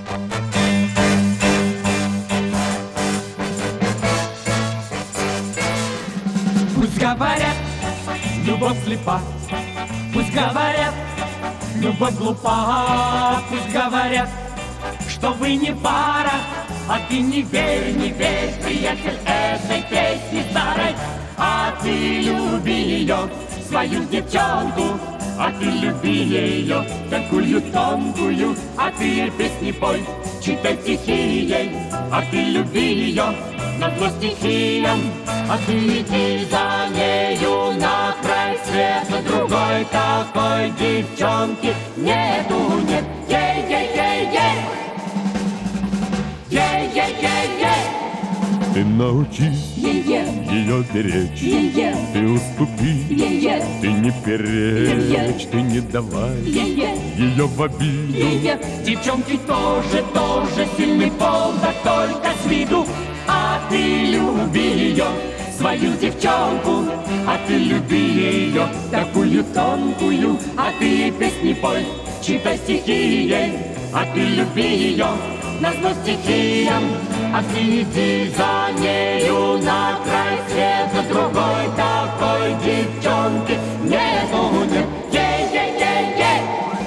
Пусть говорят, любовь слепа, пусть говорят, любовь глупа, пусть говорят, что вы не пара, а ты не верь, приятель, этой песни старой. А ты люби ее, свою девчонку, а ты люби ее, такую тонкую, а ты ей песни пой, читай стихи ей, а ты люби ее, назло стихиям, а ты иди за нею на край света, другой такой девчонки нету, нет, ей-ей-ей-ей, ей-ей-ей-ей. Ты научись ее беречь, ты уступи, ты не перечь, ты не давай ее в обиду. Девчонки тоже сильный пол, да только с виду. А ты люби ее, свою девчонку, а ты люби ее, такую тонкую, а ты ей песни пой, читай стихи ей, а ты люби ее, назло стихиям, а ты иди за нею на край света, другой такой девчонки нету, нет, ей-ей-ей-ей,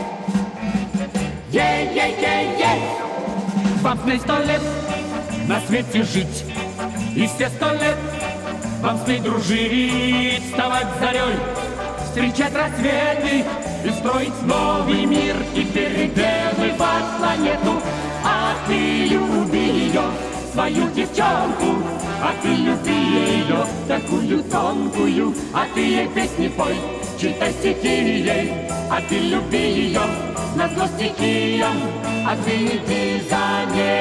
ей-ей-ей-ей. Вам с ней 100 лет на свете жить, и все 100 лет вам с ней дружить, вставать зарей, встречать рассветы и строить новый мир, и переделывать планету. А ты люби ее, свою девчонку, а ты люби ее, такую тонкую, а ты ей песни пой, читай стихи ей, а ты люби ее, назло стихиям, а ты иди за ней.